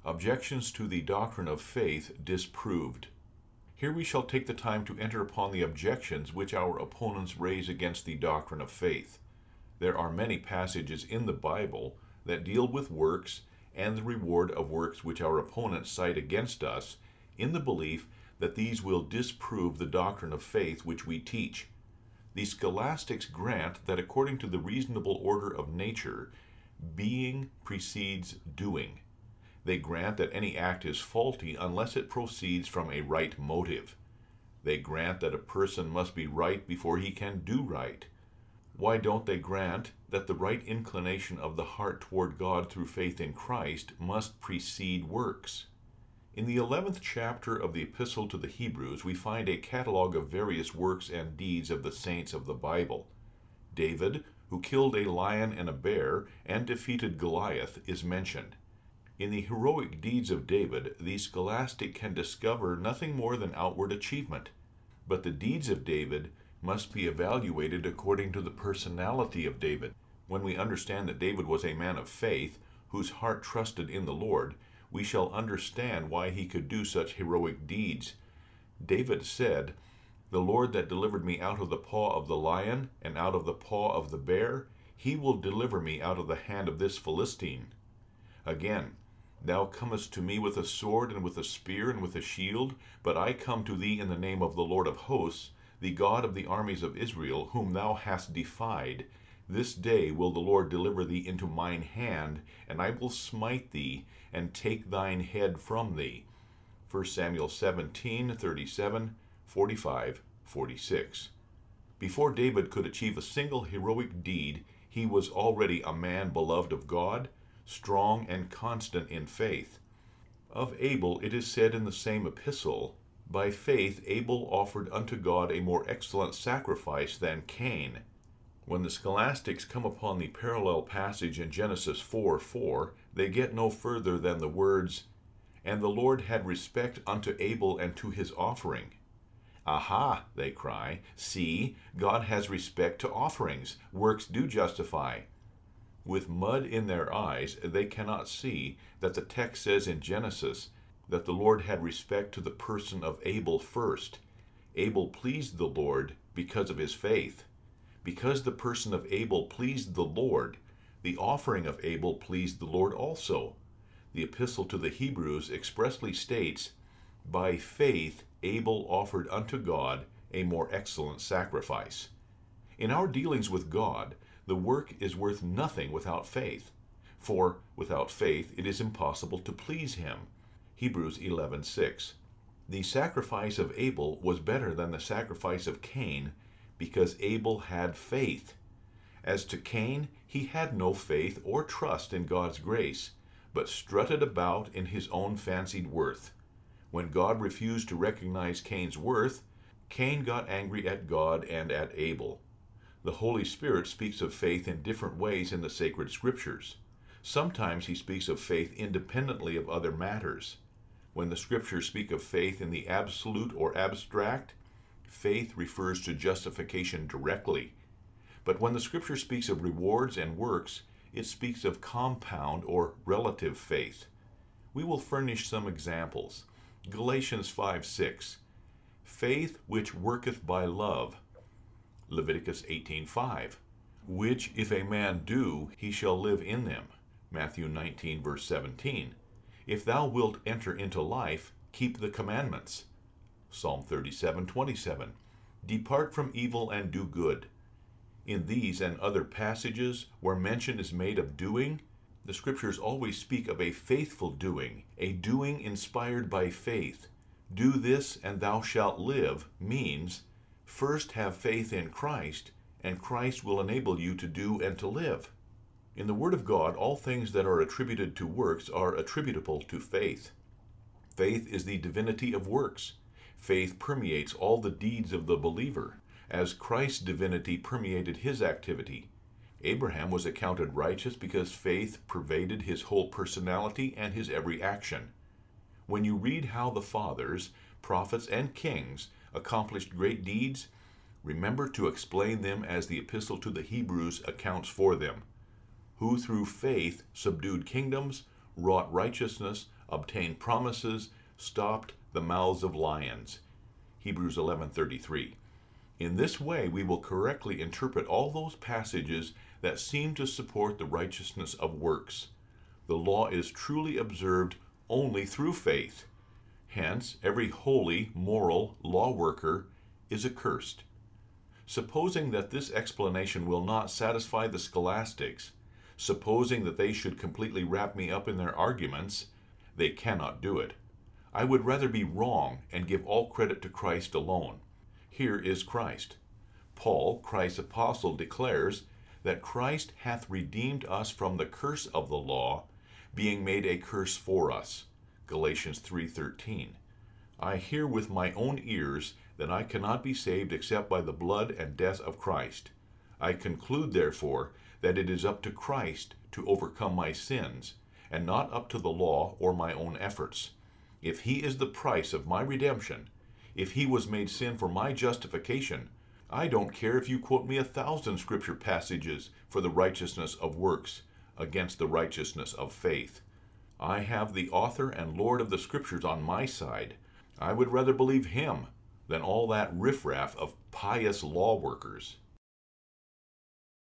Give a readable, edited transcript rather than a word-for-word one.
Objections to the doctrine of faith disproved. Here we shall take the time to enter upon the objections which our opponents raise against the doctrine of faith. There are many passages in the Bible that deal with works and the reward of works which our opponents cite against us, in the belief that these will disprove the doctrine of faith which we teach. The scholastics grant that according to the reasonable order of nature, being precedes doing. They grant that any act is faulty unless it proceeds from a right motive. They grant that a person must be right before he can do right. Why don't they grant that the right inclination of the heart toward God through faith in Christ must precede works? In the 11th chapter of the Epistle to the Hebrews, we find a catalog of various works and deeds of the saints of the Bible. David, who killed a lion and a bear and defeated Goliath, is mentioned. In the heroic deeds of David, the scholastic can discover nothing more than outward achievement. But the deeds of David must be evaluated according to the personality of David. When we understand that David was a man of faith, whose heart trusted in the Lord, we shall understand why he could do such heroic deeds. David said, "The Lord that delivered me out of the paw of the lion and out of the paw of the bear, he will deliver me out of the hand of this Philistine." Again, "Thou comest to me with a sword and with a spear and with a shield, but I come to thee in the name of the Lord of hosts, the God of the armies of Israel, whom thou hast defied. This day will the Lord deliver thee into mine hand, and I will smite thee, and take thine head from thee." 1 Samuel 17:37, 45, 46. Before David could achieve a single heroic deed, he was already a man beloved of God, strong and constant in faith. Of Abel it is said in the same epistle, "By faith Abel offered unto God a more excellent sacrifice than Cain." When the scholastics come upon the parallel passage in Genesis 4:4, they get no further than the words, "And the Lord had respect unto Abel and to his offering." Aha, they cry, see, God has respect to offerings. Works do justify. With mud in their eyes, they cannot see that the text says in Genesis that the Lord had respect to the person of Abel first. Abel pleased the Lord because of his faith. Because the person of Abel pleased the Lord, the offering of Abel pleased the Lord also. The Epistle to the Hebrews expressly states, "By faith Abel offered unto God a more excellent sacrifice." In our dealings with God, the work is worth nothing without faith, for without faith it is impossible to please him. Hebrews 11:6. The sacrifice of Abel was better than the sacrifice of Cain, because Abel had faith. As to Cain, he had no faith or trust in God's grace, but strutted about in his own fancied worth. When God refused to recognize Cain's worth, Cain got angry at God and at Abel. The Holy Spirit speaks of faith in different ways in the sacred scriptures. Sometimes he speaks of faith independently of other matters. When the scriptures speak of faith in the absolute or abstract, faith refers to justification directly. But when the scripture speaks of rewards and works, it speaks of compound or relative faith. We will furnish some examples. Galatians 5:6, "Faith which worketh by love." Leviticus 18:5, "Which if a man do, he shall live in them." Matthew 19:17, "If thou wilt enter into life, keep the commandments." Psalm 37:27, "Depart from evil and do good." In these and other passages where mention is made of doing, the scriptures always speak of a faithful doing, a doing inspired by faith. "Do this and thou shalt live" means, first have faith in Christ, and Christ will enable you to do and to live. In the Word of God, all things that are attributed to works are attributable to faith. Faith is the divinity of works. Faith permeates all the deeds of the believer, as Christ's divinity permeated his activity. Abraham was accounted righteous because faith pervaded his whole personality and his every action. When you read how the fathers, prophets, and kings accomplished great deeds, remember to explain them as the Epistle to the Hebrews accounts for them. "Who through faith subdued kingdoms, wrought righteousness, obtained promises, stopped the mouths of lions. Hebrews 11:33. In this way, we will correctly interpret all those passages that seem to support the righteousness of works. The law is truly observed only through faith. Hence, every holy, moral law worker is accursed. Supposing that this explanation will not satisfy the scholastics, supposing that they should completely wrap me up in their arguments, they cannot do it. I would rather be wrong and give all credit to Christ alone. Here is Christ. Paul, Christ's apostle, declares that Christ hath redeemed us from the curse of the law, being made a curse for us. Galatians 3:13. I hear with my own ears that I cannot be saved except by the blood and death of Christ. I conclude, therefore, that it is up to Christ to overcome my sins, and not up to the law or my own efforts. If he is the price of my redemption, if he was made sin for my justification, I don't care if you quote me 1,000 scripture passages for the righteousness of works against the righteousness of faith. I have the author and Lord of the scriptures on my side. I would rather believe him than all that riffraff of pious law workers.